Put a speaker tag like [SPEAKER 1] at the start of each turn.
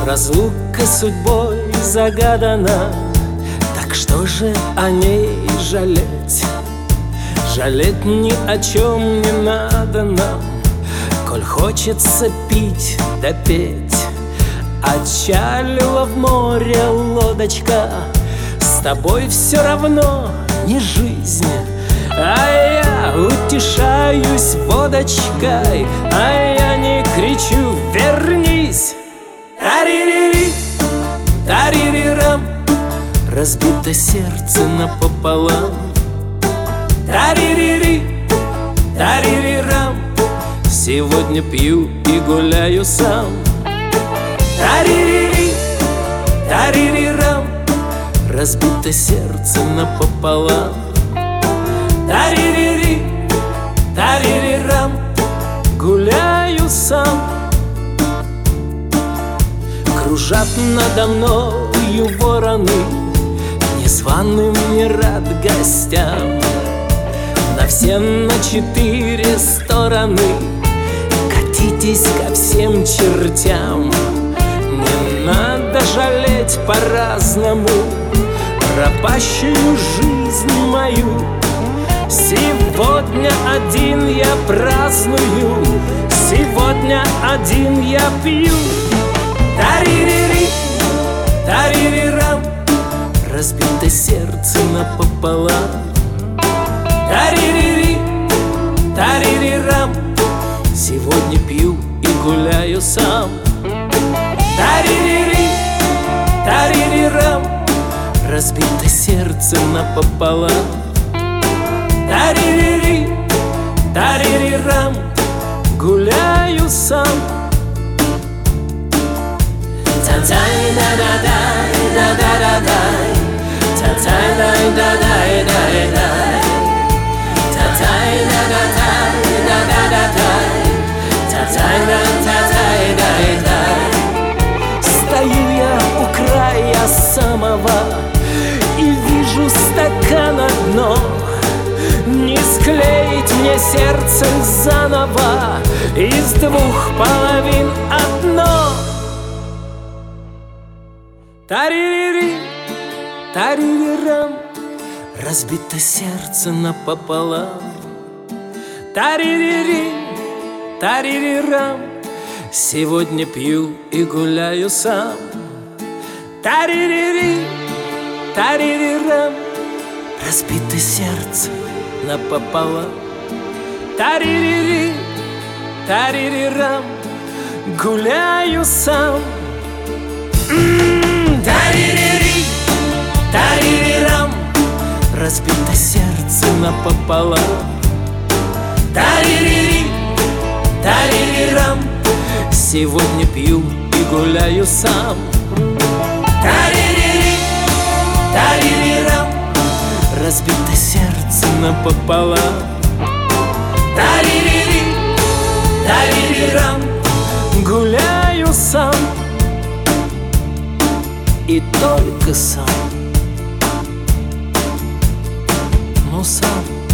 [SPEAKER 1] разлука судьбой загадана, так что же о ней жалеть? Жалеть ни о чем не надо нам, коль хочется пить да петь. Отчалила в море лодочка, с тобой все равно не жизнь. А я утешаюсь водочкой, а я не кричу «вернись». Тари-ри-ри, тари-ри-рам, разбито сердце напополам. Тари-ри-ри, тари-ри-рам, сегодня пью и гуляю сам. Тари-ри-ри, тари-ри-рам, разбито сердце напополам. Тари-ри-ри, тари-ри-рам, гуляю сам. Кружат надо мною вороны, незваным не рад гостям. На все на 4 стороны катитесь ко всем чертям. Не надо жалеть по-разному пропащую жизнь мою. Сегодня один я праздную, сегодня один я пью. Тари-ри-ри, тари-ри-рам, разбито сердце напополам. Тари-ри-ри, тари-ри-рам, сегодня пью и гуляю сам. Тари-ри-ри, тари-ри-рам, разбито сердце напополам. Тари-ри-ри, тари-ри-рам, гуляю сам. Та-тай, да-да-дай, да-да-да-дай, та-тай, дай-да-дай-дай-дай, та-тай, да-да-дай, да-да-да-дай, та-тай, дай-да-дай-дай. Стою я у края самого и вижу стакана дно. Не склеить мне сердце заново, из 2 половин одно. Тари-ри-ри, тари-ри-рам, разбито сердце напополам. Тари-ри-ри, тари-ри-рам, сегодня пью и гуляю сам. Тари-ри-ри, тари-ри-рам, разбито сердце напополам. Тари-ри-ри, тари-ри-рам, гуляю сам. Тари-ри-ри, тари-ри-рам, разбито сердце напополам. Тари-ри-ри, тари-ри-рам, сегодня пью и гуляю сам. Тари-ри-ри, тари-ри-рам, разбито сердце напополам. Тари-ри-ри, тари-ри-рам, гуляю сам. И только сам, но сам.